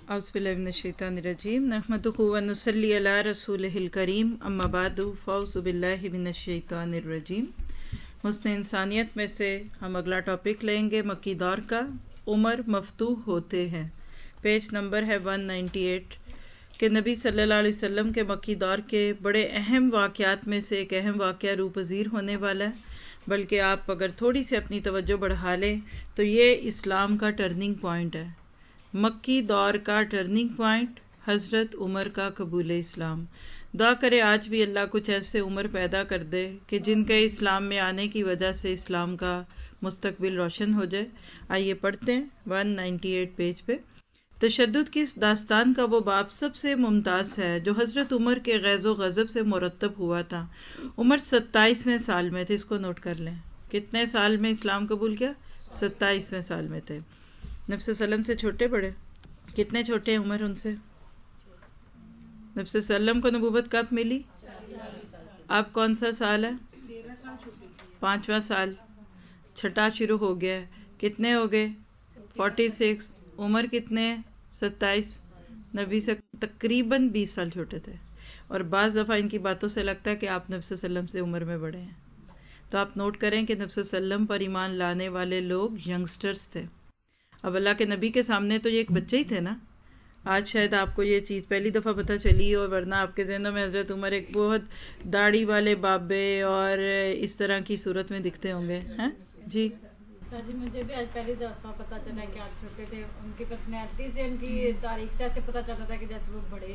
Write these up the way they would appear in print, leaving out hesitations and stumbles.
اعوذ باللہ من الشیطان الرجیم نحمدہ و نصلی علی رسولہ الکریم اما بعد فاعوذ باللہ من الشیطان الرجیم۔ حسن انسانیت میں سے ہم اگلا ٹاپک لیں گے مکی دور کا، عمر مفتوح ہوتے ہیں۔ پیج نمبر ہے 198 کہ نبی صلی اللہ علیہ وسلم کے مکی دور کے بڑے اہم واقعات میں سے ایک اہم واقعہ روح پذیر ہونے والا ہے، بلکہ آپ اگر تھوڑی سی اپنی توجہ بڑھا لیں تو یہ اسلام کا ٹرننگ پوائنٹ ہے۔ مکی دور کا ٹرننگ پوائنٹ حضرت عمر کا قبول اسلام۔ دعا کرے آج بھی اللہ کچھ ایسے عمر پیدا کر دے کہ جن کے اسلام میں آنے کی وجہ سے اسلام کا مستقبل روشن ہو جائے۔ آئیے پڑھتے ہیں 198 پیج پہ۔ تشدد کی اس داستان کا وہ باب سب سے ممتاز ہے جو حضرت عمر کے غیظ و غضب سے مرتب ہوا تھا۔ عمر 27ویں سال میں تھے، اس کو نوٹ کر لیں۔ کتنے سال میں اسلام قبول کیا؟ 27ویں سال میں تھے۔ نبی صلی اللہ علیہ وسلم سے چھوٹے بڑے؟ کتنے چھوٹے ہیں عمر ان سے؟ نبی صلی اللہ علیہ وسلم کو نبوت کب ملی؟ اب کون سا سال ہے؟ 5واں سال، چھٹا شروع ہو گیا ہے۔ کتنے ہو گئے؟ 46۔ عمر کتنے ہیں؟ 27۔ نبی سے تقریباً 20 سال چھوٹے تھے، اور بعض دفعہ ان کی باتوں سے لگتا ہے کہ آپ نبی صلی اللہ علیہ وسلم سے عمر میں بڑے ہیں۔ تو آپ نوٹ کریں کہ نبی صلی اللہ علیہ وسلم پر ایمان لانے والے لوگ ینگسٹرز تھے۔ اب اللہ کے نبی کے سامنے تو یہ ایک بچے ہی تھے نا۔ آج شاید آپ کو یہ چیز پہلی دفعہ پتہ چلی، اور ورنہ آپ کے ذہنوں میں حضرت عمر ایک بہت داڑھی والے بابے اور اس طرح کی صورت میں دکھتے ہوں گے۔ ہیں جی سر جی، مجھے بھی آج پہلی دفعہ پتہ چلا کہ آپ چھوٹے تھے۔ ان کی پرسنالٹی سے، ان کی تاریخ سے ایسے پتہ چلتا تھا کہ جیسے وہ بڑے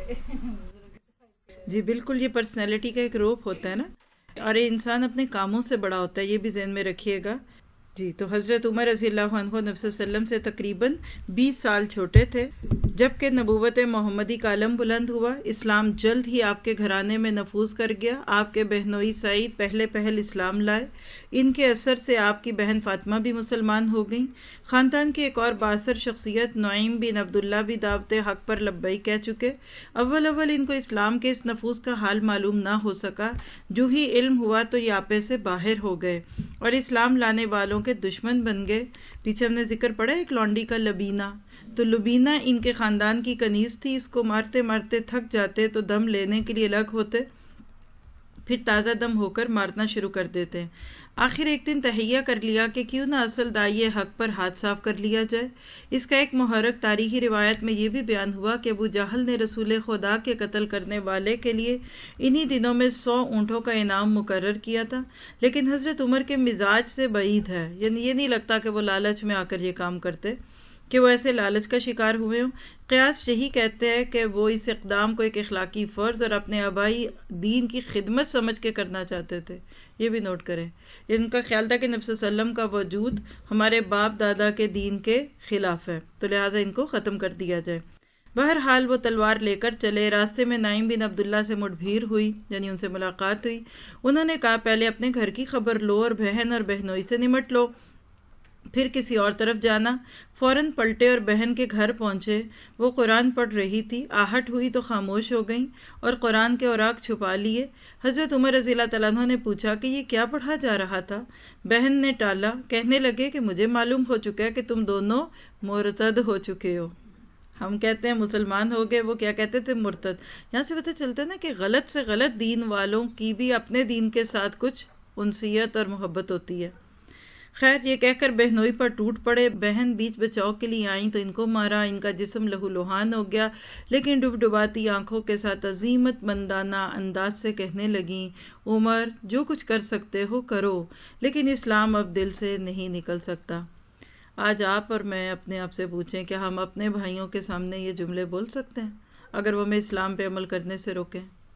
اور جی بالکل، یہ پرسنالٹی کا ایک روپ ہوتا ہے نا، اور یہ انسان اپنے کاموں سے بڑا ہوتا ہے، یہ بھی ذہن میں رکھیے گا۔ جی تو حضرت عمر رضی اللہ عنہ نبی صلی اللہ علیہ وسلم سے تقریباً 20 سال چھوٹے تھے جبکہ نبوت محمدی کا علم بلند ہوا۔ اسلام جلد ہی آپ کے گھرانے میں نفوذ کر گیا۔ آپ کے بہنوئی سعید پہلے پہل اسلام لائے۔ ان کے اثر سے آپ کی بہن فاطمہ بھی مسلمان ہو گئیں۔ خاندان کی ایک اور بااثر شخصیت نعیم بن عبداللہ بھی دعوت حق پر لبیک کہہ چکے۔ اول ان کو اسلام کے اس نفوذ کا حال معلوم نہ ہو سکا۔ جو ہی علم ہوا تو یہ آپے سے باہر ہو گئے اور اسلام لانے والوں کے دشمن بن گئے۔ پیچھے ہم نے ذکر پڑا ایک لونڈی کا لبینہ، تو لبینہ ان کے خاندان کی کنیز تھی۔ اس کو مارتے مارتے تھک جاتے تو دم لینے کے لیے الگ ہوتے، پھر تازہ دم ہو کر مارنا شروع کر دیتے۔ آخر ایک دن تہیہ کر لیا کہ کیوں نہ اصل دائی حق پر ہاتھ صاف کر لیا جائے۔ اس کا ایک محرک تاریخی روایت میں یہ بھی بیان ہوا کہ ابو جہل نے رسول خدا کے قتل کرنے والے کے لیے انہی دنوں میں 100 اونٹوں کا انعام مقرر کیا تھا، لیکن حضرت عمر کے مزاج سے بعید ہے، یعنی یہ نہیں لگتا کہ وہ لالچ میں آ کر یہ کام کرتے، کہ وہ ایسے لالچ کا شکار ہوئے ہوں۔ قیاس یہی کہتے ہیں کہ وہ اس اقدام کو ایک اخلاقی فرض اور اپنے آبائی دین کی خدمت سمجھ کے کرنا چاہتے تھے۔ یہ بھی نوٹ کریں، ان کا خیال تھا کہ نبی صلی اللہ علیہ وسلم کا وجود ہمارے باپ دادا کے دین کے خلاف ہے، تو لہٰذا ان کو ختم کر دیا جائے۔ بہرحال وہ تلوار لے کر چلے۔ راستے میں نعیم بن عبداللہ سے مٹ بھیڑ ہوئی، یعنی ان سے ملاقات ہوئی۔ انہوں نے کہا پہلے اپنے گھر کی خبر لو اور بہن اور بہنوئی سے نمٹ لو، پھر کسی اور طرف جانا۔ فوراً پلٹے اور بہن کے گھر پہنچے۔ وہ قرآن پڑھ رہی تھی، آہٹ ہوئی تو خاموش ہو گئیں اور قرآن کے اوراق چھپا لیے۔ حضرت عمر رضی اللہ تعالیٰ عنہ نے پوچھا کہ یہ کیا پڑھا جا رہا تھا؟ بہن نے ٹالا، کہنے لگے کہ مجھے معلوم ہو چکا ہے کہ تم دونوں مرتد ہو چکے ہو۔ ہم کہتے ہیں مسلمان ہو گئے، وہ کیا کہتے تھے؟ مرتد۔ یہاں سے پتہ چلتا ہے نا کہ غلط سے غلط دین والوں کی بھی اپنے دین کے ساتھ کچھ انسیت اور محبت ہوتی ہے۔ خیر یہ کہہ کر بہنوئی پر ٹوٹ پڑے۔ بہن بیچ بچاؤ کے لیے آئیں تو ان کو مارا۔ ان کا جسم لہو لہان ہو گیا، لیکن ڈبڈباتی آنکھوں کے ساتھ عزیمت مندانہ انداز سے کہنے لگیں، عمر جو کچھ کر سکتے ہو کرو، لیکن اسلام اب دل سے نہیں نکل سکتا۔ آج آپ اور میں اپنے آپ سے پوچھیں کہ ہم اپنے بھائیوں کے سامنے یہ جملے بول سکتے ہیں اگر وہ ہمیں اسلام پہ عمل کرنے سے روکیں؟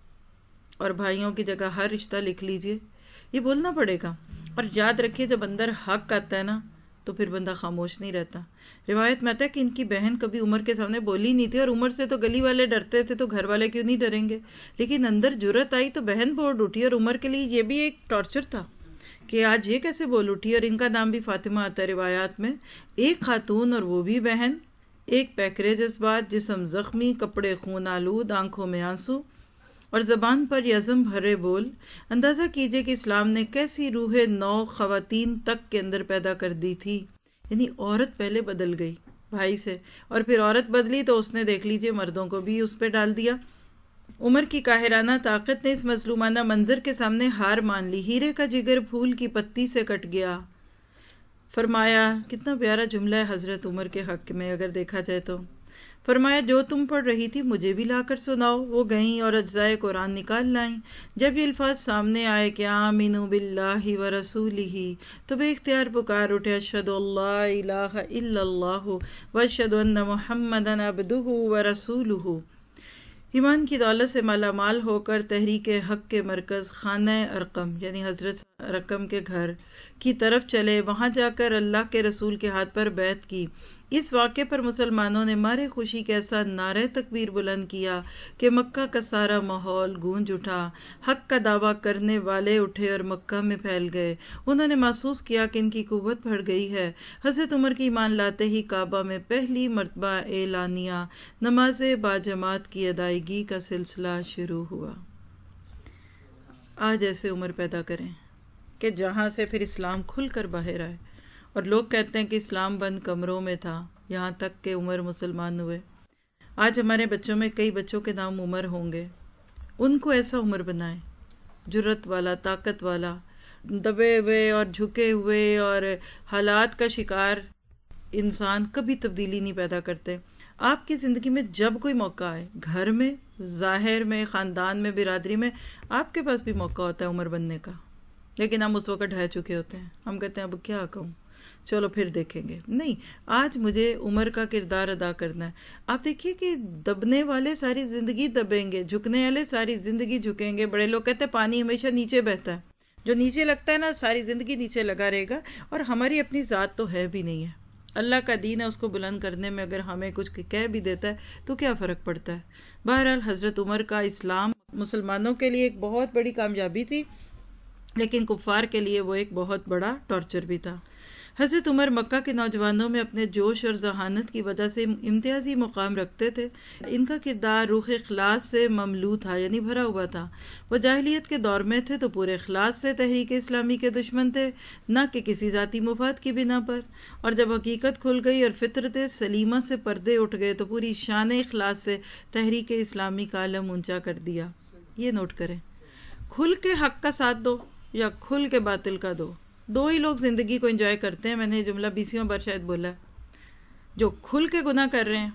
اور بھائیوں کی جگہ ہر رشتہ لکھ لیجئے، یہ بولنا پڑے گا۔ اور یاد رکھیے جب اندر حق آتا ہے نا تو پھر بندہ خاموش نہیں رہتا۔ روایت میں آتا ہے کہ ان کی بہن کبھی عمر کے سامنے بولی نہیں تھی، اور عمر سے تو گلی والے ڈرتے تھے تو گھر والے کیوں نہیں ڈریں گے، لیکن اندر جرت آئی تو بہن بول اٹھی، اور عمر کے لیے یہ بھی ایک ٹارچر تھا کہ آج یہ کیسے بول اٹھی۔ اور ان کا نام بھی فاطمہ آتا ہے روایات میں۔ ایک خاتون اور وہ بھی بہن، ایک پیکرے جذبات، جسم زخمی، کپڑے خون آلود، آنکھوں میں آنسو اور زبان پر یزم بھرے بول۔ اندازہ کیجئے کہ اسلام نے کیسی روح نو خواتین تک کے اندر پیدا کر دی تھی، یعنی عورت پہلے بدل گئی۔ بھائی سے، اور پھر عورت بدلی تو اس نے دیکھ لیجئے مردوں کو بھی اس پہ ڈال دیا۔ عمر کی قاہرانہ طاقت نے اس مظلومانہ منظر کے سامنے ہار مان لی۔ ہیرے کا جگر پھول کی پتی سے کٹ گیا۔ فرمایا، کتنا پیارا جملہ ہے حضرت عمر کے حق میں اگر دیکھا جائے تو، فرمایا جو تم پڑھ رہی تھی مجھے بھی لا کر سناؤ۔ وہ گئیں اور اجزائے قرآن نکال لائیں۔ جب یہ الفاظ سامنے آئے کہ آمنوا باللہ ورسولہ، تو بے اختیار پکار اٹھے، اشہد ان لا الہ الا اللہ واشہد ان محمدا عبدہ ورسولہ۔ ایمان کی دولت سے مالا مال ہو کر تحریک حق کے مرکز خانہ ارقم یعنی حضرت ارقم کے گھر کی طرف چلے، وہاں جا کر اللہ کے رسول کے ہاتھ پر بیعت کی۔ اس واقعے پر مسلمانوں نے مارے خوشی کے ایسا نعرہ تکبیر بلند کیا کہ مکہ کا سارا ماحول گونج اٹھا۔ حق کا دعویٰ کرنے والے اٹھے اور مکہ میں پھیل گئے۔ انہوں نے محسوس کیا کہ ان کی قوت بڑھ گئی ہے۔ حضرت عمر کی ایمان لاتے ہی کعبہ میں پہلی مرتبہ اعلانیہ نماز باجماعت کی ادائیگی کا سلسلہ شروع ہوا۔ آج ایسے عمر پیدا کریں کہ جہاں سے پھر اسلام کھل کر باہر آئے، اور لوگ کہتے ہیں کہ اسلام بند کمروں میں تھا یہاں تک کہ عمر مسلمان ہوئے۔ آج ہمارے بچوں میں کئی بچوں کے نام عمر ہوں گے۔ ان کو ایسا عمر بنائیں، جرت والا، طاقت والا، دبے ہوئے اور جھکے ہوئے اور حالات کا شکار انسان کبھی تبدیلی نہیں پیدا کرتے۔ آپ کی زندگی میں جب کوئی موقع آئے، گھر میں، ظاہر میں، خاندان میں، برادری میں، آپ کے پاس بھی موقع ہوتا ہے عمر بننے کا، لیکن ہم اس وقت ڈھہ چکے ہوتے ہیں۔ ہم کہتے ہیں اب کیا کہوں، چلو پھر دیکھیں گے۔ نہیں، آج مجھے عمر کا کردار ادا کرنا ہے۔ آپ دیکھیے کہ دبنے والے ساری زندگی دبیں گے، جھکنے والے ساری زندگی جھکیں گے۔ بڑے لوگ کہتے ہیں پانی ہمیشہ نیچے بہتا ہے، جو نیچے لگتا ہے نا ساری زندگی نیچے لگا رہے گا، اور ہماری اپنی ذات تو ہے بھی نہیں ہے۔ اللہ کا دین ہے، اس کو بلند کرنے میں اگر ہمیں کچھ کہہ بھی دیتا ہے تو کیا فرق پڑتا ہے۔ بہرحال حضرت عمر کا اسلام مسلمانوں کے لیے ایک بہت بڑی کامیابی تھی، لیکن کفار کے لیے وہ ایک بہت بڑا ٹارچر بھی تھا۔ حضرت عمر مکہ کے نوجوانوں میں اپنے جوش اور ذہانت کی وجہ سے امتیازی مقام رکھتے تھے۔ ان کا کردار روح اخلاص سے مملو تھا، یعنی بھرا ہوا تھا۔ وہ جاہلیت کے دور میں تھے تو پورے اخلاص سے تحریک اسلامی کے دشمن تھے، نہ کہ کسی ذاتی مفاد کی بنا پر۔ اور جب حقیقت کھل گئی اور فطرت سلیمہ سے پردے اٹھ گئے تو پوری شان اخلاص سے تحریک اسلامی کا علم اونچا کر دیا۔ یہ نوٹ کریں، کھل کے حق کا ساتھ دو یا کھل کے باطل کا دو، دو ہی لوگ زندگی کو انجوائے کرتے ہیں۔ میں نے یہ جملہ 20 بار شاید بولا ہے۔ جو کھل کے گناہ کر رہے ہیں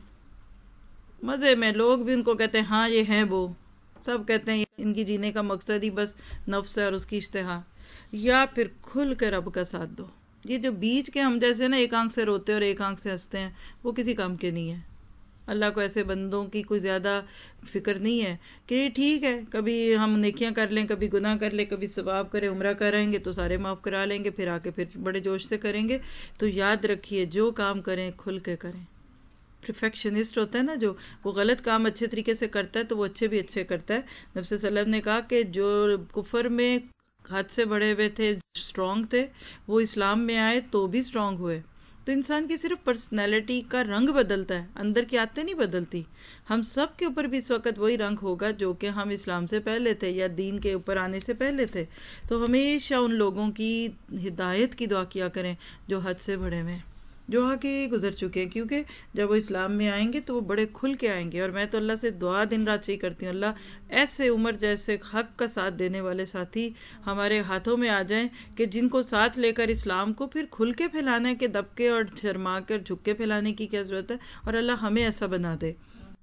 مزے میں، لوگ بھی ان کو کہتے ہیں ہاں یہ ہیں وہ، سب کہتے ہیں ان کی جینے کا مقصد ہی بس نفس ہے اور اس کی اشتہا، یا پھر کھل کے رب کا ساتھ دو۔ یہ جو بیچ کے ہم جیسے نا ایک آنکھ سے روتے اور ایک آنکھ سے ہنستے ہیں، وہ کسی کام کے نہیں ہے۔ اللہ کو ایسے بندوں کی کوئی زیادہ فکر نہیں ہے کہ یہ ٹھیک ہے کبھی ہم نیکیاں کر لیں، کبھی گناہ کر لیں، کبھی ثواب کریں، عمرہ کریں گے تو سارے معاف کرا لیں گے، پھر آ کے پھر بڑے جوش سے کریں گے۔ تو یاد رکھیے جو کام کریں کھل کے کریں۔ پرفیکشنسٹ ہوتا ہے نا جو، وہ غلط کام اچھے طریقے سے کرتا ہے تو وہ اچھے بھی اچھے کرتا ہے۔ نبی صلی اللہ علیہ وسلم نے کہا کہ جو کفر میں حد سے بڑے ہوئے تھے، اسٹرانگ تھے، وہ اسلام میں آئے تو بھی اسٹرانگ ہوئے۔ تو انسان کی صرف پرسنالٹی کا رنگ بدلتا ہے، اندر کی عادتیں نہیں بدلتی۔ ہم سب کے اوپر بھی اس وقت وہی رنگ ہوگا جو کہ ہم اسلام سے پہلے تھے یا دین کے اوپر آنے سے پہلے تھے۔ تو ہمیشہ ان لوگوں کی ہدایت کی دعا کیا کریں جو حد سے بڑے ہوئے، جو آگے گزر چکے ہیں، کیونکہ جب وہ اسلام میں آئیں گے تو وہ بڑے کھل کے آئیں گے۔ اور میں تو اللہ سے دعا دن رات یہی کرتی ہوں، اللہ ایسے عمر جیسے حق کا ساتھ دینے والے ساتھی ہمارے ہاتھوں میں آ جائیں کہ جن کو ساتھ لے کر اسلام کو پھر کھل کے پھیلانا ہے، کہ دب کے اور شرما کر جھک کے پھیلانے کی کیا ضرورت ہے، اور اللہ ہمیں ایسا بنا دے۔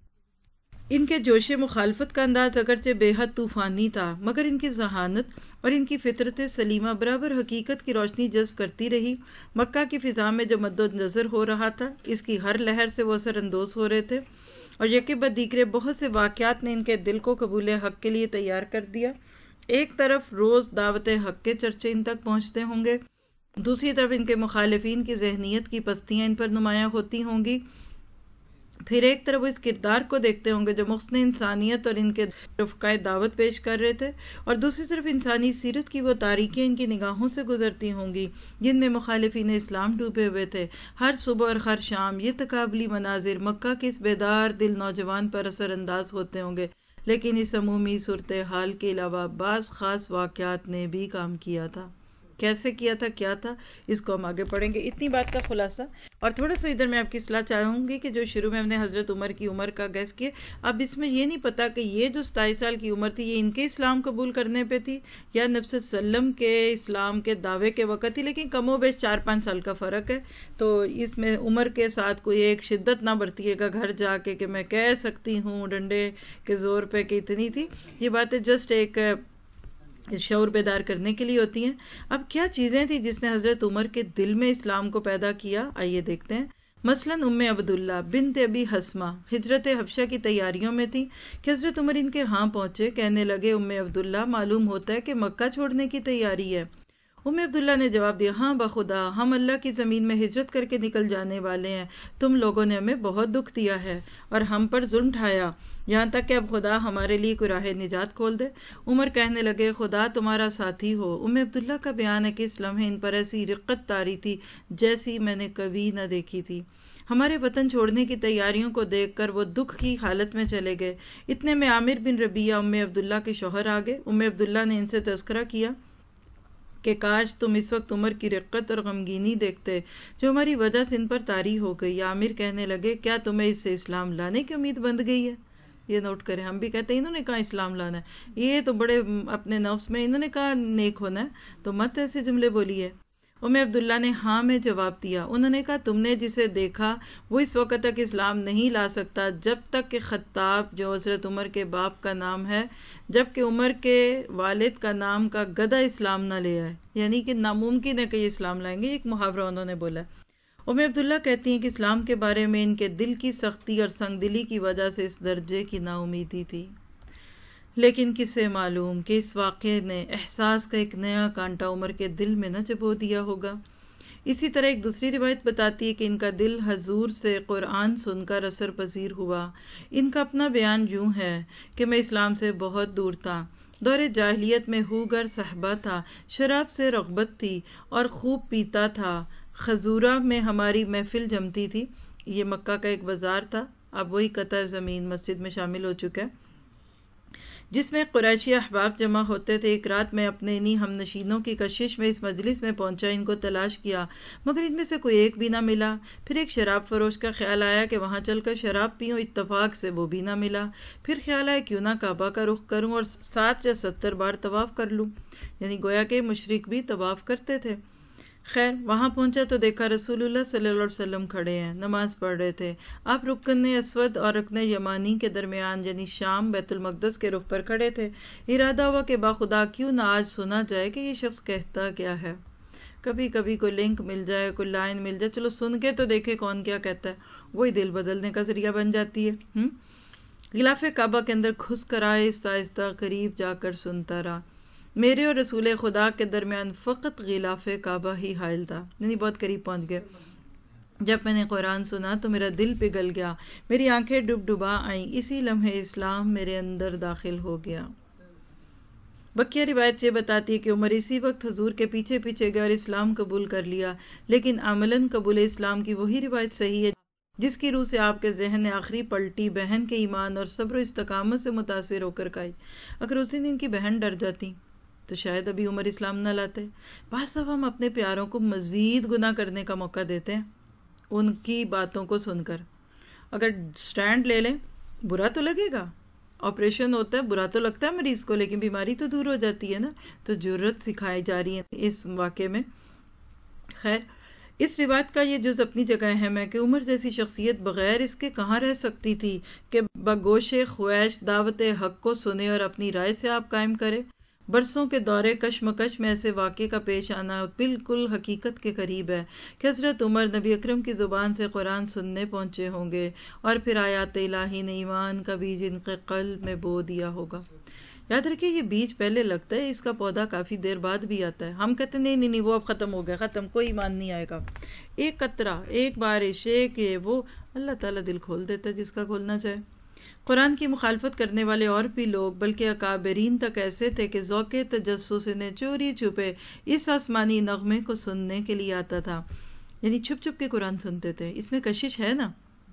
ان کے جوش مخالفت کا انداز اگرچہ بے حد طوفانی تھا، مگر ان کی ذہانت اور ان کی فطرت سلیمہ برابر حقیقت کی روشنی جذب کرتی رہی۔ مکہ کی فضا میں جو مد نظر ہو رہا تھا، اس کی ہر لہر سے وہ اثر اندوز ہو رہے تھے، اور یکے بعد دیگرے بہت سے واقعات نے ان کے دل کو قبول حق کے لیے تیار کر دیا۔ ایک طرف روز دعوت حق کے چرچے ان تک پہنچتے ہوں گے، دوسری طرف ان کے مخالفین کی ذہنیت کی پستیاں ان پر نمایاں ہوتی ہوں گی، پھر ایک طرف وہ اس کردار کو دیکھتے ہوں گے جو محسن انسانیت اور ان کے رفقائے دعوت پیش کر رہے تھے، اور دوسری طرف انسانی سیرت کی وہ تاریکیاں ان کی نگاہوں سے گزرتی ہوں گی جن میں مخالفین اسلام ڈوبے ہوئے تھے۔ ہر صبح اور ہر شام یہ تقابلی مناظر مکہ کے اس بیدار دل نوجوان پر اثر انداز ہوتے ہوں گے، لیکن اس عمومی صورتحال کے علاوہ بعض خاص واقعات نے بھی کام کیا تھا۔ کیسے کیا تھا، کیا تھا، اس کو ہم آگے پڑھیں گے. اتنی بات کا خلاصہ. اور تھوڑا سا ادھر میں آپ کی اصلاح چاہوں گی کہ جو شروع میں ہم نے حضرت عمر کی عمر کا گیس کیا، اب اس میں یہ نہیں پتا کہ یہ جو 27 سال کی عمر تھی یہ ان کے اسلام قبول کرنے پہ تھی یا نبی صلی اللہ علیہ وسلم کے اسلام کے دعوے کے وقت تھی، لیکن کم و بیش 4-5 سال کا فرق ہے. تو اس میں عمر کے ساتھ کوئی ایک شدت نہ برتیے گا گھر جا کے کہ میں کہہ سکتی ہوں ڈنڈے کے زور پہ کہ اتنی تھی. یہ باتیں جسٹ ایک شعور بیدار کرنے کے لیے ہوتی ہیں. اب کیا چیزیں تھیں جس نے حضرت عمر کے دل میں اسلام کو پیدا کیا، آئیے دیکھتے ہیں. مثلاً عبداللہ بنت ابی حسمہ ہجرت حبشہ کی تیاریوں میں تھی کہ حضرت عمر ان کے ہاں پہنچے. کہنے لگے عبداللہ معلوم ہوتا ہے کہ مکہ چھوڑنے کی تیاری ہے. عبداللہ نے جواب دیا، ہاں بخدا ہم اللہ کی زمین میں ہجرت کر کے نکل جانے والے ہیں. تم لوگوں نے ہمیں بہت دکھ دیا ہے اور ہم پر ظلم ڈھایا، یہاں تک کہ اب خدا ہمارے لیے کوئی راہ نجات کھول دے. عمر کہنے لگے، خدا تمہارا ساتھی ہو. عبداللہ کا بیان ہے کہ اس لمحے ان پر ایسی رقت طاری تھی جیسی میں نے کبھی نہ دیکھی تھی. ہمارے وطن چھوڑنے کی تیاریوں کو دیکھ کر وہ دکھ کی حالت میں چلے گئے. اتنے میں عامر بن ربیعہ عبداللہ کے شوہر آگئے. عبداللہ نے ان سے تذکرہ کیا کہ کاش تم اس وقت عمر کی رقت اور غمگینی دیکھتے جو ہماری وجہ سے ان پر طاری ہو گئی. عامر کہنے لگے، کیا تمہیں اس سے اسلام لانے کی امید بند گئی ہے؟ یہ نوٹ کریں، ہم بھی کہتے ہیں انہوں نے کہا اسلام لانا ہے، یہ تو بڑے اپنے نفس میں انہوں نے کہا نیک ہونا ہے، تو مت ایسے جملے بولیے. عبداللہ نے ہاں میں جواب دیا. انہوں نے کہا، تم نے جسے دیکھا وہ اس وقت تک اسلام نہیں لا سکتا جب تک کہ خطاب جو حضرت عمر کے باپ کا نام ہے، جبکہ عمر کے والد کا نام کا گدھا اسلام نہ لے آئے. یعنی کہ ناممکن ہے کہ یہ اسلام لائیں گے. ایک محاورہ انہوں نے بولا. عبداللہ کہتی ہیں کہ اسلام کے بارے میں ان کے دل کی سختی اور سنگ دلی کی وجہ سے اس درجے کی نا امیدی تھی. لیکن کسے معلوم کہ اس واقعے نے احساس کا ایک نیا کانٹا عمر کے دل میں نہ چبو دیا ہوگا. اسی طرح ایک دوسری روایت بتاتی ہے کہ ان کا دل حضور سے قرآن سن کر اثر پذیر ہوا. ان کا اپنا بیان یوں ہے کہ میں اسلام سے بہت دور تھا. دور جاہلیت میں ہوگر صحبہ تھا، شراب سے رغبت تھی اور خوب پیتا تھا. خزورہ میں ہماری محفل جمتی تھی. یہ مکہ کا ایک بازار تھا، اب وہی قطع زمین مسجد میں شامل ہو چکا ہے، جس میں قریشی احباب جمع ہوتے تھے. ایک رات میں اپنے انہی ہم نشینوں کی کشش میں اس مجلس میں پہنچا. ان کو تلاش کیا مگر ان میں سے کوئی ایک بھی نہ ملا. پھر ایک شراب فروش کا خیال آیا کہ وہاں چل کر شراب پیوں. اتفاق سے وہ بھی نہ ملا. پھر خیال آیا کیوں نہ کعبہ کا رخ کروں اور 7 یا 70 بار طواف کر لوں. یعنی گویا کہ مشرک بھی طواف کرتے تھے. خیر وہاں پہنچا تو دیکھا رسول اللہ صلی اللہ علیہ وسلم کھڑے ہیں، نماز پڑھ رہے تھے. آپ رکن اسود اور رکن یمانی کے درمیان یعنی شام بیت المقدس کے رخ پر کھڑے تھے. ارادہ ہوا کہ باخدا کیوں نہ آج سنا جائے کہ یہ شخص کہتا کیا ہے. کبھی کبھی کوئی لنک مل جائے، کوئی لائن مل جائے، چلو سن کے تو دیکھے کون کیا کہتا ہے. وہی دل بدلنے کا ذریعہ بن جاتی ہے. غلاف کعبہ کے اندر گھس کر آہستہ آہستہ قریب جا کر سنتا رہا. میرے اور رسول خدا کے درمیان فقط غلاف کعبہ ہی حائل تھا، یعنی بہت قریب پہنچ گئے. جب میں نے قرآن سنا تو میرا دل پگھل گیا، میری آنکھیں ڈبڈبا آئیں. اسی لمحے اسلام میرے اندر داخل ہو گیا. بقیہ روایت یہ بتاتی ہے کہ عمر اسی وقت حضور کے پیچھے پیچھے گئے اور اسلام قبول کر لیا. لیکن عملاً قبول اسلام کی وہی روایت صحیح ہے جس کی روح سے آپ کے ذہن نے آخری پلٹی بہن کے ایمان اور صبر و استقامت سے متاثر ہو کر کھائی. اگر اس دن ان کی بہن ڈر جاتی تو شاید ابھی عمر اسلام نہ لاتے. بعض دفعہ ہم اپنے پیاروں کو مزید گناہ کرنے کا موقع دیتے ہیں ان کی باتوں کو سن کر. اگر سٹینڈ لے لیں برا تو لگے گا، آپریشن ہوتا ہے برا تو لگتا ہے مریض کو، لیکن بیماری تو دور ہو جاتی ہے نا. تو جرت سکھائی جا رہی ہے اس واقعے میں. خیر اس روایت کا یہ جز اپنی جگہ اہم ہے کہ عمر جیسی شخصیت بغیر اس کے کہاں رہ سکتی تھی کہ بگوش خواہش دعوت حق کو سنے اور اپنی رائے سے آپ قائم کرے. برسوں کے دورے کشمکش میں ایسے واقعے کا پیش آنا بالکل حقیقت کے قریب ہے کہ حضرت عمر نبی اکرم کی زبان سے قرآن سننے پہنچے ہوں گے اور پھر آیات الہی نے ایمان کا بیج ان کے قلب میں بو دیا ہوگا. یاد رکھیں یہ بیج پہلے لگتا ہے، اس کا پودا کافی دیر بعد بھی آتا ہے. ہم کہتے ہیں نہیں وہ اب ختم ہو گیا، ختم، کوئی ایمان نہیں آئے گا. ایک قطرہ، ایک بارش، ایک یہ وہ، اللہ تعالیٰ دل کھول دیتا ہے جس کا کھولنا چاہے. قرآن کی مخالفت کرنے والے اور بھی لوگ بلکہ اکابرین تک ایسے تھے کہ ذوق تجسس نے چوری چھپے اس آسمانی نغمے کو سننے کے لیے آتا تھا. یعنی چھپ چھپ کے قرآن سنتے تھے. اس میں کشش ہے نا.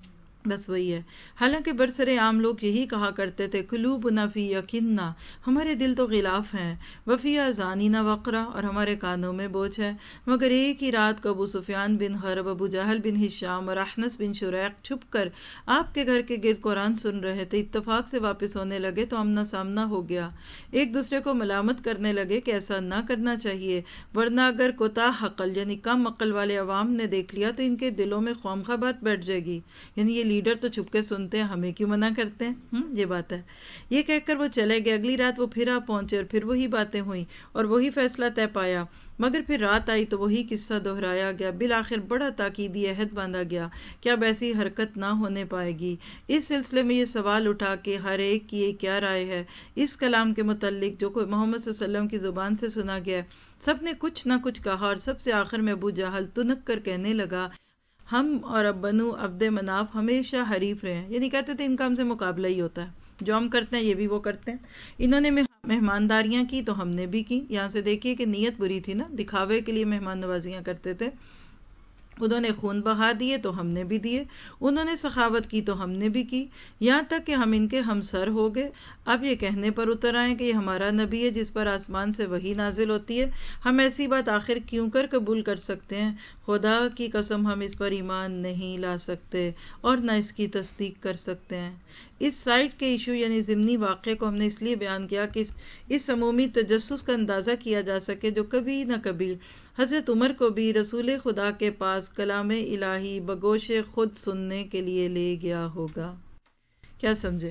بس وہی ہے. حالانکہ برسر عام لوگ یہی کہا کرتے تھے قلوبنا فی یقیننا، ہمارے دل تو غلاف ہیں، وفی اذاننا وقرا، اور ہمارے کانوں میں بوجھ ہے. مگر ایک ہی رات کو ابو سفیان بن حرب، ابو جہل بن ہشام اور احنس بن شریق چھپ کر آپ کے گھر کے گرد قرآن سن رہے تھے. اتفاق سے واپس ہونے لگے تو آمنا سامنا ہو گیا. ایک دوسرے کو ملامت کرنے لگے کہ ایسا نہ کرنا چاہیے، ورنہ اگر کوتاہ عقل یعنی کم عقل والے عوام نے دیکھ لیا تو ان کے دلوں میں خواہ بات بیٹھ جائے گی. یعنی یہ لیڈر تو چھپ کے سنتے ہیں، ہمیں کیوں منع کرتے ہیں. یہ بات ہے. یہ کہہ کر وہ چلے گئے. اگلی رات وہ پھر آ پہنچے اور پھر وہی باتیں ہوئیں اور وہی فیصلہ طے پایا. مگر پھر رات آئی تو وہی قصہ دہرایا گیا. بالآخر بڑا تاکیدی عہد باندھا گیا کہ اب ایسی حرکت نہ ہونے پائے گی. اس سلسلے میں یہ سوال اٹھا کہ ہر ایک کی کیا رائے ہے اس کلام کے متعلق جو کوئی محمد صلی اللہ علیہ وسلم کی زبان سے سنا گیا. سب نے کچھ نہ کچھ کہا اور سب سے آخر میں ابو جہل تنک کر کہنے لگا ہم اور اب بنو عبد مناف ہمیشہ حریف رہے ہیں. یعنی کہتے تھے ان کا ہم سے مقابلہ ہی ہوتا ہے، جو ہم کرتے ہیں یہ بھی وہ کرتے ہیں. انہوں نے مہمانداریاں کی تو ہم نے بھی کی. یہاں سے دیکھیے کہ نیت بری تھی نا، دکھاوے کے لیے مہمان نوازیاں کرتے تھے. انہوں نے خون بہا دیے تو ہم نے بھی دیے، انہوں نے سخاوت کی تو ہم نے بھی کی، یہاں تک کہ ہم ان کے ہمسر ہو گئے. اب یہ کہنے پر اتر آئے کہ یہ ہمارا نبی ہے جس پر آسمان سے وحی نازل ہوتی ہے. ہم ایسی بات آخر کیوں کر قبول کر سکتے ہیں؟ خدا کی قسم ہم اس پر ایمان نہیں لا سکتے اور نہ اس کی تصدیق کر سکتے ہیں. اس سائٹ کے ایشو یعنی ضمنی واقعے کو ہم نے اس لیے بیان کیا کہ اس عمومی تجسس کا اندازہ کیا جا سکے جو کبھی نہ کبھی حضرت عمر کو بھی رسول خدا کے پاس کلام الہی بگوش خود سننے کے لیے لے گیا ہوگا. کیا سمجھے؟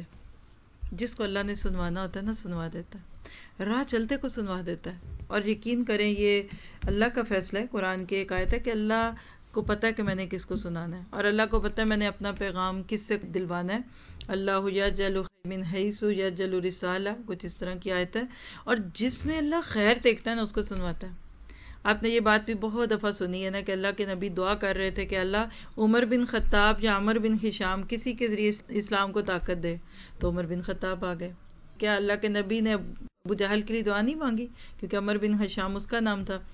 جس کو اللہ نے سنوانا ہوتا ہے نا سنوا دیتا ہے، راہ چلتے کو سنوا دیتا ہے. اور یقین کریں یہ اللہ کا فیصلہ ہے. قرآن کی ایک آیت ہے کہ اللہ کو پتہ ہے کہ میں نے کس کو سنانا ہے، اور اللہ کو پتہ ہے میں نے اپنا پیغام کس سے دلوانا ہے. اللہ یجعل من حیث یجعل رسالہ، کچھ اس طرح کی آیت ہے. اور جس میں اللہ خیر دیکھتا ہے نا اس کو سنواتا ہے. آپ نے یہ بات بھی بہت دفعہ سنی ہے نا کہ اللہ کے نبی دعا کر رہے تھے کہ اللہ عمر بن خطاب یا عمر بن ہشام کسی کے ذریعے اسلام کو طاقت دے، تو عمر بن خطاب آ گئے. کیا اللہ کے نبی نے ابو جہل کے لیے دعا نہیں مانگی؟ کیونکہ عمر بن ہشام اس کا نام تھا،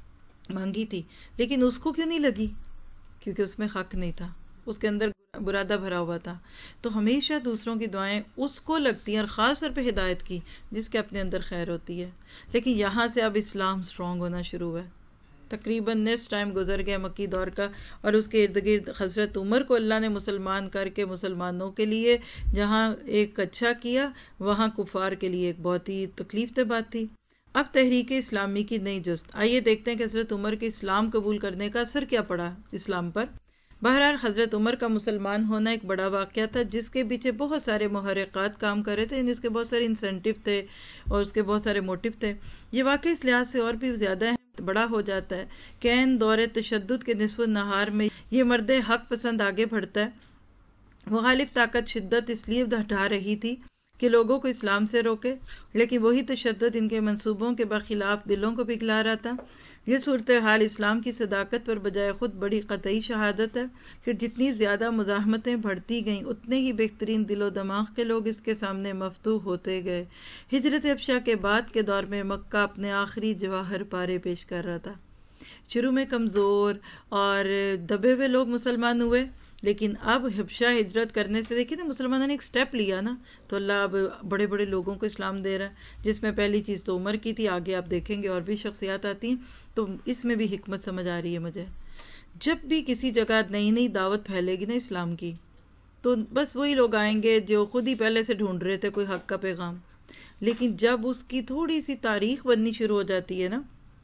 مانگی تھی. لیکن اس کو کیوں نہیں لگی؟ کیونکہ اس میں حق نہیں تھا، اس کے اندر برادہ بھرا ہوا تھا. تو ہمیشہ دوسروں کی دعائیں اس کو لگتی ہیں، اور خاص طور پہ ہدایت کی جس کے اپنے اندر خیر ہوتی ہے. لیکن یہاں سے اب اسلام سٹرونگ ہونا شروع ہوا ہے. تقریباً نیکسٹ ٹائم گزر گیا مکی دور کا، اور اس کے ارد گرد حضرت عمر کو اللہ نے مسلمان کر کے مسلمانوں کے لیے جہاں ایک اچھا کیا، وہاں کفار کے لیے ایک بہت ہی تکلیف دہ بات تھی. اب تحریک اسلامی کی نئی جست. آئیے دیکھتے ہیں کہ حضرت عمر کے اسلام قبول کرنے کا اثر کیا پڑا اسلام پر. بہرحال حضرت عمر کا مسلمان ہونا ایک بڑا واقعہ تھا جس کے پیچھے بہت سارے محرکات کام کر رہے تھے، یعنی اس کے بہت سارے انسینٹیو تھے اور اس کے بہت سارے موٹیو تھے. یہ واقعہ اس لحاظ سے اور بھی زیادہ بڑا ہو جاتا ہے کہ عین دور تشدد کے نصف النہار میں یہ مرد حق پسند آگے بڑھتا ہے. مخالف طاقت شدت اس لیے ہٹا رہی تھی کہ لوگوں کو اسلام سے روکے، لیکن وہی تشدد ان کے منصوبوں کے بخلاف دلوں کو پگھلا رہا تھا. یہ صورتحال اسلام کی صداقت پر بجائے خود بڑی قطعی شہادت ہے کہ جتنی زیادہ مزاحمتیں بڑھتی گئیں اتنے ہی بہترین دل و دماغ کے لوگ اس کے سامنے مفتوح ہوتے گئے. ہجرت حبشہ کے بعد کے دور میں مکہ اپنے آخری جواہر پارے پیش کر رہا تھا. شروع میں کمزور اور دبے ہوئے لوگ مسلمان ہوئے، لیکن اب حبشہ ہجرت کرنے سے دیکھیے نا مسلمانوں نے ایک سٹیپ لیا نا، تو اللہ اب بڑے بڑے لوگوں کو اسلام دے رہا ہے، جس میں پہلی چیز تو عمر کی تھی. آگے آپ دیکھیں گے اور بھی شخصیات آتی ہیں، تو اس میں بھی حکمت سمجھ آ رہی ہے مجھے. جب بھی کسی جگہ نئی نئی دعوت پھیلے گی نا اسلام کی، تو بس وہی لوگ آئیں گے جو خود ہی پہلے سے ڈھونڈ رہے تھے کوئی حق کا پیغام. لیکن جب اس کی تھوڑی سی تاریخ بننی شروع ہو جاتی ہے نا،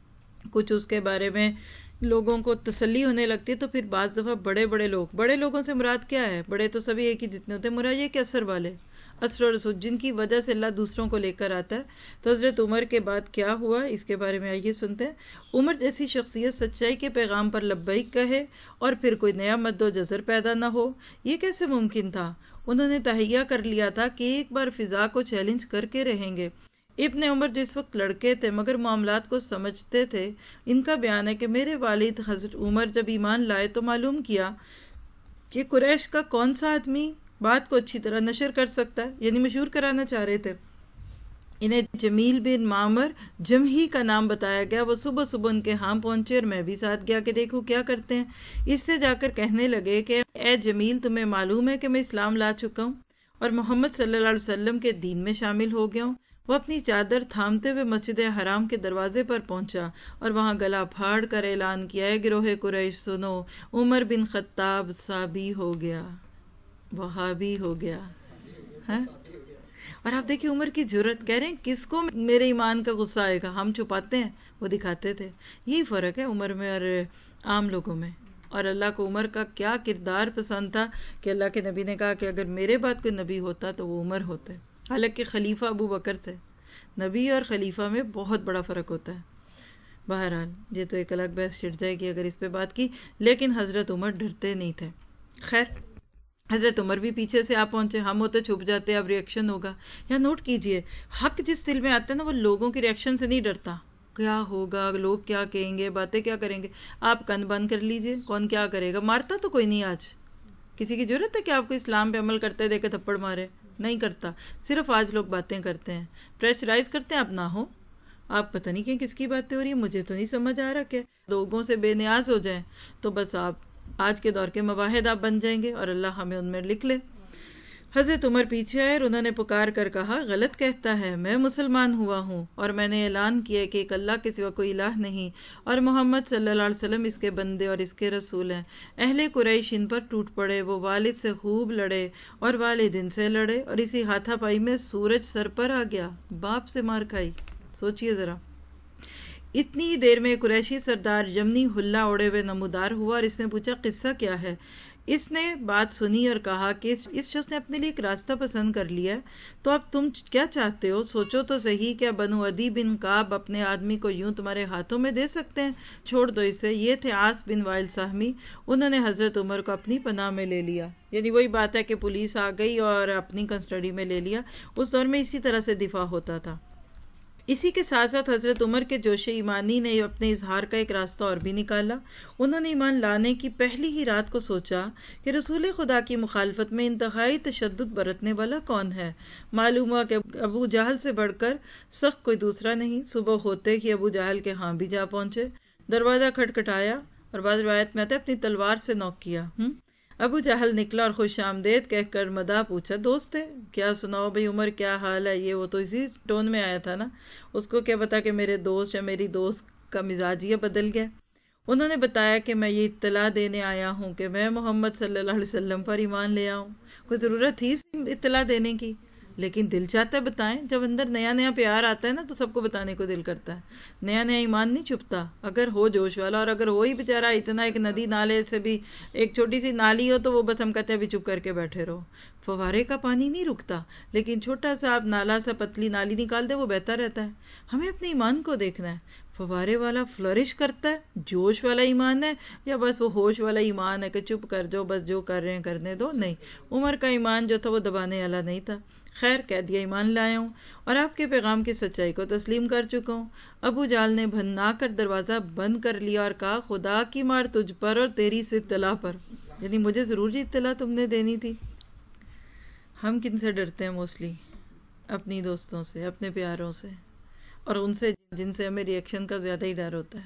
کچھ اس کے بارے میں لوگوں کو تسلی ہونے لگتی ہے، تو پھر بعض دفعہ بڑے لوگوں سے مراد کیا ہے؟ بڑے تو سبھی ایک ہی جتنے ہوتے ہیں، مراد یہ کہ اثر والے، اثر و رسول، جن کی وجہ سے اللہ دوسروں کو لے کر آتا ہے. تو حضرت عمر کے بعد کیا ہوا اس کے بارے میں آئیے سنتے ہیں. عمر جیسی شخصیت سچائی کے پیغام پر لبیک کہے اور پھر کوئی نیا مد و جزر پیدا نہ ہو، یہ کیسے ممکن تھا؟ انہوں نے تہیہ کر لیا تھا کہ ایک بار فضا کو چیلنج کر کے رہیں گے. ابن عمر جو اس وقت لڑکے تھے مگر معاملات کو سمجھتے تھے، ان کا بیان ہے کہ میرے والد حضرت عمر جب ایمان لائے تو معلوم کیا کہ قریش کا کون سا آدمی بات کو اچھی طرح نشر کر سکتا ہے، یعنی مشہور کرانا چاہ رہے تھے. انہیں جمیل بن معمر جمہی کا نام بتایا گیا. وہ صبح صبح ان کے ہاں پہنچے اور میں بھی ساتھ گیا کہ دیکھو کیا کرتے ہیں. اس سے جا کر کہنے لگے کہ اے جمیل، تمہیں معلوم ہے کہ میں اسلام لا چکا ہوں اور محمد صلی اللہ علیہ وسلم کے دین میں شامل ہو گیا ہوں. وہ اپنی چادر تھامتے ہوئے مسجد حرام کے دروازے پر پہنچا اور وہاں گلا پھاڑ کر اعلان کیا، اے گروہ قریش سنو، عمر بن خطاب صابی ہو گیا، وہابی ہو گیا. ہاں؟ اور آپ دیکھیں عمر کی جرت، کہہ رہے ہیں کس کو میرے ایمان کا غصہ آئے گا، ہم چھپاتے ہیں، وہ دکھاتے تھے. یہی فرق ہے عمر میں اور عام لوگوں میں. اور اللہ کو عمر کا کیا کردار پسند تھا کہ اللہ کے نبی نے کہا کہ اگر میرے بعد کوئی نبی ہوتا تو وہ عمر ہوتے. حالانکہ خلیفہ ابو بکر تھے. نبی اور خلیفہ میں بہت بڑا فرق ہوتا ہے. بہرحال یہ تو ایک الگ بحث چھڑ جائے گی اگر اس پہ بات کی، لیکن حضرت عمر ڈرتے نہیں تھے. خیر، حضرت عمر بھی پیچھے سے آپ پہنچے. ہم ہوتے چھپ جاتے، اب ریئیکشن ہوگا. یا نوٹ کیجئے، حق جس دل میں آتا ہے نا وہ لوگوں کی ریئیکشن سے نہیں ڈرتا. کیا ہوگا، لوگ کیا کہیں گے، باتیں کیا کریں گے. آپ کن بند کر لیجئے، کون کیا کرے گا. مارتا تو کوئی نہیں آج. کسی کی ضرورت ہے کہ آپ کو اسلام پہ عمل کرتے دیکھے تھپڑ مارے؟ نہیں کرتا. صرف آج لوگ باتیں کرتے ہیں، پریشرائز کرتے ہیں. آپ نہ ہو، آپ پتہ نہیں کہ کس کی باتیں ہو رہی ہیں. مجھے تو نہیں سمجھ آ رہا کہ لوگوں سے بے نیاز ہو جائیں تو بس آپ آج کے دور کے مواحد آپ بن جائیں گے اور اللہ ہمیں ان میں لکھ لے. حضرت عمر پیچھے آئے اور انہوں نے پکار کر کہا، غلط کہتا ہے، میں مسلمان ہوا ہوں اور میں نے اعلان کیا کہ ایک اللہ کے سوا کوئی الہ نہیں اور محمد صلی اللہ علیہ وسلم اس کے بندے اور اس کے رسول ہیں. اہل قریش ان پر ٹوٹ پڑے. وہ والد سے خوب لڑے اور والد ان سے لڑے اور اسی ہاتھا پائی میں سورج سر پر آ گیا. باپ سے مار کھائی. سوچئے ذرا. اتنی ہی دیر میں قریشی سردار یمنی حلہ اوڑے ہوئے نمودار ہوا اور اس نے پوچھا، قصہ کیا ہے؟ اس نے بات سنی اور کہا کہ اس شخص نے اپنے لیے ایک راستہ پسند کر لیا ہے. تو اب تم کیا چاہتے ہو؟ سوچو تو صحیح، کیا بنو عدی بن کعب اپنے آدمی کو یوں تمہارے ہاتھوں میں دے سکتے ہیں؟ چھوڑ دو اسے. یہ تھے عاص بن وائل سہمی. انہوں نے حضرت عمر کو اپنی پناہ میں لے لیا. یعنی وہی بات ہے کہ پولیس آ گئی اور اپنی کسٹڈی میں لے لیا. اس دور میں اسی طرح سے دفاع ہوتا تھا. اسی کے ساتھ ساتھ حضرت عمر کے جوش ایمانی نے اپنے اظہار کا ایک راستہ اور بھی نکالا. انہوں نے ایمان لانے کی پہلی ہی رات کو سوچا کہ رسول خدا کی مخالفت میں انتہائی تشدد برتنے والا کون ہے. معلوم ہوا کہ ابو جہل سے بڑھ کر سخت کوئی دوسرا نہیں. صبح ہوتے ہی ابو جہل کے ہاں بھی جا پہنچے. دروازہ کھٹکھٹایا اور بعض روایت میں آتا ہے اپنی تلوار سے نوک کیا. ابو جہل نکلا اور خوش آمدید کہہ کر مداح پوچھا، دوست ہے کیا؟ سناؤ بھئی عمر کیا حال ہے؟ یہ وہ تو اسی ٹون میں آیا تھا نا. اس کو کیا پتا کہ میرے دوست یا میری دوست کا مزاج یہ بدل گیا. انہوں نے بتایا کہ میں یہ اطلاع دینے آیا ہوں کہ میں محمد صلی اللہ علیہ وسلم پر ایمان لے آؤں. کوئی ضرورت تھی اطلاع دینے کی، لیکن دل چاہتا ہے بتائیں. جب اندر نیا نیا پیار آتا ہے نا تو سب کو بتانے کو دل کرتا ہے. نیا نیا ایمان نہیں چھپتا. اگر ہو جوش والا، اور اگر وہی بیچارہ اتنا ایک ندی نالے سے بھی ایک چھوٹی سی نالی ہو تو وہ بس ہم کہتے ہیں بھی چپ کر کے بیٹھے رہو. فوارے کا پانی نہیں رکتا، لیکن چھوٹا سا آپ نالا سا پتلی نالی نکال دے وہ بہتا رہتا ہے. ہمیں اپنے ایمان کو دیکھنا ہے. فوارے والا فلرش کرتا ہے، جوش والا ایمان ہے، یا بس وہ ہوش والا ایمان ہے کہ چپ کر جو بس جو کر رہے ہیں کرنے دو. نہیں، عمر کا ایمان جو تھا وہ دبانے والا نہیں تھا. خیر کہہ دیا ایمان لایا ہوں اور آپ کے پیغام کی سچائی کو تسلیم کر چکا ہوں. ابو جہل نے بھنا کر دروازہ بند کر لیا اور کہا، خدا کی مار تجھ پر اور تیری اس اطلاع پر. یعنی مجھے ضرور یہ اطلاع تم نے دینی تھی. ہم کن سے ڈرتے ہیں موسٹلی؟ اپنی دوستوں سے، اپنے پیاروں سے، اور ان سے جن سے ہمیں ریئیکشن کا زیادہ ہی ڈر ہوتا ہے.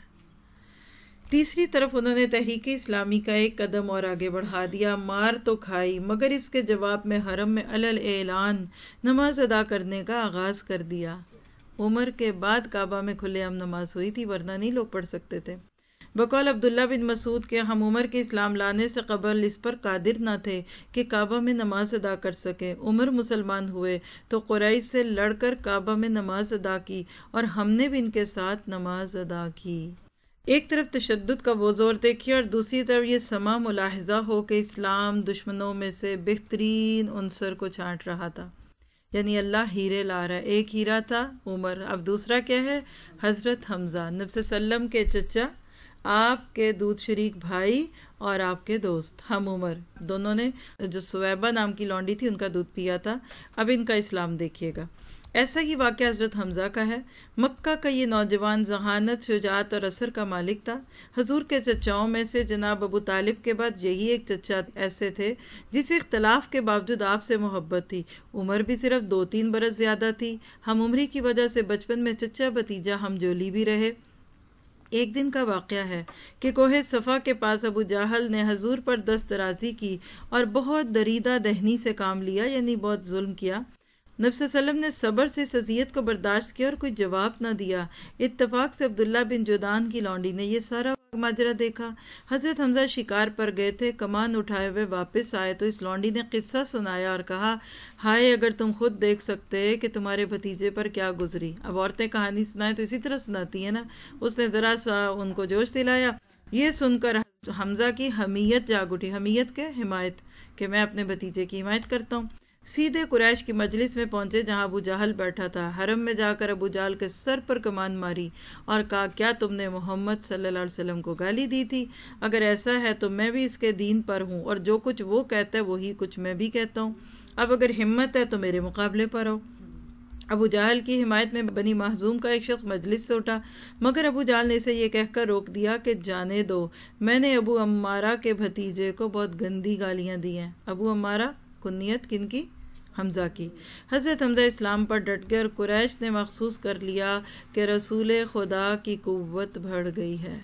تیسری طرف انہوں نے تحریک اسلامی کا ایک قدم اور آگے بڑھا دیا. مار تو کھائی، مگر اس کے جواب میں حرم میں علل اعلان نماز ادا کرنے کا آغاز کر دیا. عمر کے بعد کعبہ میں کھلے عام نماز ہوئی تھی، ورنہ نہیں لوگ پڑھ سکتے تھے. بقول عبداللہ بن مسعود کے ہم عمر کے اسلام لانے سے قبل اس پر قادر نہ تھے کہ کعبہ میں نماز ادا کر سکے. عمر مسلمان ہوئے تو قریش سے لڑ کر کعبہ میں نماز ادا کی اور ہم نے بھی ان کے ساتھ نماز ادا کی. ایک طرف تشدد کا وہ زور دیکھیے اور دوسری طرف یہ سما ملاحظہ ہو کہ اسلام دشمنوں میں سے بہترین عنصر کو چھانٹ رہا تھا. یعنی اللہ ہیرے لا رہا ہے. ایک ہیرا تھا عمر، اب دوسرا کیا ہے؟ حضرت حمزہ، نبی صلی اللہ علیہ وسلم کے چچا، آپ کے دودھ شریک بھائی اور آپ کے دوست. ہم عمر دونوں نے جو سویبہ نام کی لونڈی تھی ان کا دودھ پیا تھا. اب ان کا اسلام دیکھیے گا. ایسا ہی واقعہ حضرت حمزہ کا ہے۔ مکہ کا یہ نوجوان ذہانت، شجاعت اور اثر کا مالک تھا۔ حضور کے چچاؤں میں سے جناب ابو طالب کے بعد یہی ایک چچا ایسے تھے جسے اختلاف کے باوجود آپ سے محبت تھی۔ عمر بھی صرف 2-3 برس زیادہ تھی۔ ہم عمری کی وجہ سے بچپن میں چچا بھتیجا ہم جولی بھی رہے۔ ایک دن کا واقعہ ہے کہ کوہ صفا کے پاس ابو جہل نے حضور پر دست درازی کی اور بہت دریدہ دہنی سے کام لیا، یعنی بہت ظلم کیا۔ نبی صلی اللہ علیہ وسلم نے صبر سے اس اذیت کو برداشت کیا اور کوئی جواب نہ دیا۔ اتفاق سے عبداللہ بن جدعان کی لونڈی نے یہ سارا ماجرا دیکھا۔ حضرت حمزہ شکار پر گئے تھے، کمان اٹھائے ہوئے واپس آئے تو اس لونڈی نے قصہ سنایا اور کہا، ہائے اگر تم خود دیکھ سکتے کہ تمہارے بھتیجے پر کیا گزری۔ اب عورتیں کہانی سنائیں تو اسی طرح سناتی ہیں نا۔ اس نے ذرا سا ان کو جوش دلایا۔ یہ سن کر حمزہ کی حمیت جاگ اٹھی۔ حمیت کے حمایت، کہ میں اپنے بھتیجے کی حمایت کرتا ہوں۔ سیدھے قریش کی مجلس میں پہنچے جہاں ابو جہل بیٹھا تھا۔ حرم میں جا کر ابو جہل کے سر پر کمان ماری اور کہا، کیا تم نے محمد صلی اللہ علیہ وسلم کو گالی دی تھی؟ اگر ایسا ہے تو میں بھی اس کے دین پر ہوں اور جو کچھ وہ کہتا ہے وہی کچھ میں بھی کہتا ہوں۔ اب اگر ہمت ہے تو میرے مقابلے پر آؤ۔ ابو جہل کی حمایت میں بنی مخزوم کا ایک شخص مجلس سے اٹھا، مگر ابو جہل نے اسے یہ کہہ کر روک دیا کہ جانے دو، میں نے ابو عمارہ کے بھتیجے کو بہت گندی گالیاں دی ہیں۔ ابو عمارہ کنیت کن کی؟ حمزہ کی۔ حضرت حمزہ اسلام پر ڈٹ گئے اور قریش نے محسوس کر لیا کہ رسول خدا کی قوت بڑھ گئی ہے۔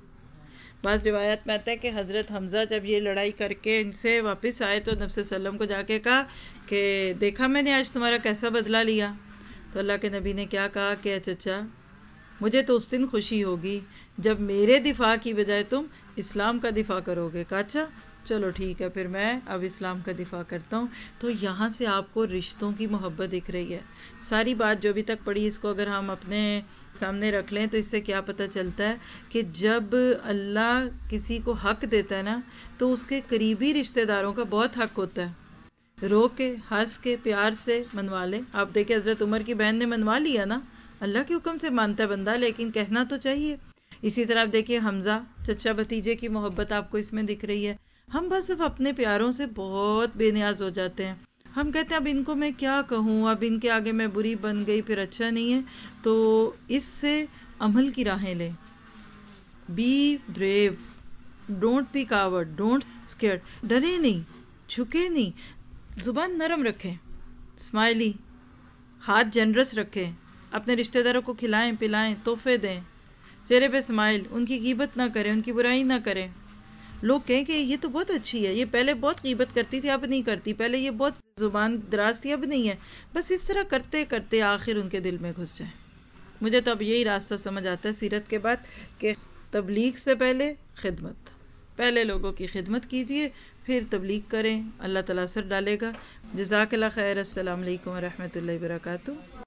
بعض روایات میں آتا ہے کہ حضرت حمزہ جب یہ لڑائی کر کے ان سے واپس آئے تو نبی صلی اللہ علیہ وسلم کو جا کے کہا کہ دیکھا میں نے آج تمہارا کیسا بدلہ لیا۔ تو اللہ کے نبی نے کیا کہا کہ اے چچا، مجھے تو اس دن خوشی ہوگی جب میرے دفاع کی بجائے تم اسلام کا دفاع کرو گے۔ کہا اچھا چلو ٹھیک ہے، پھر میں اب اسلام کا دفاع کرتا ہوں۔ تو یہاں سے آپ کو رشتوں کی محبت دکھ رہی ہے۔ ساری بات جو ابھی تک پڑھی اس کو اگر ہم اپنے سامنے رکھ لیں تو اس سے کیا پتہ چلتا ہے کہ جب اللہ کسی کو حق دیتا ہے نا تو اس کے قریبی رشتہ داروں کا بہت حق ہوتا ہے۔ رو کے، ہنس کے، پیار سے منوا لیں۔ آپ دیکھیں حضرت عمر کی بہن نے منوا لیا نا، اللہ کے حکم سے مانتا ہے بندہ، لیکن کہنا تو چاہیے۔ اسی طرح آپ دیکھیے حمزہ چچا بھتیجے کی محبت آپ کو اس میں دکھ رہی ہے۔ ہم بس اب اپنے پیاروں سے بہت بے نیاز ہو جاتے ہیں۔ ہم کہتے ہیں اب ان کو میں کیا کہوں، اب ان کے آگے میں بری بن گئی پھر اچھا نہیں ہے۔ تو اس سے عمل کی راہیں لیں۔ Be brave, don't be coward, don't scared, ڈرے نہیں، جھکے نہیں، زبان نرم رکھیں، اسمائلی، ہاتھ جنرس رکھیں، اپنے رشتہ داروں کو کھلائیں پلائیں، تحفے دیں، چہرے پہ اسمائل، ان کی غیبت نہ کریں، ان کی برائی نہ کریں۔ لوگ کہیں کہ یہ تو بہت اچھی ہے، یہ پہلے بہت غیبت کرتی تھی اب نہیں کرتی، پہلے یہ بہت زبان دراز تھی اب نہیں ہے۔ بس اس طرح کرتے کرتے آخر ان کے دل میں گھس جائیں۔ مجھے تو اب یہی راستہ سمجھ آتا ہے سیرت کے بعد کہ تبلیغ سے پہلے خدمت، پہلے لوگوں کی خدمت کیجئے پھر تبلیغ کریں، اللہ تعالیٰ اثر ڈالے گا۔ جزاک اللہ خیر۔ السلام علیکم ورحمۃ اللہ وبرکاتہ۔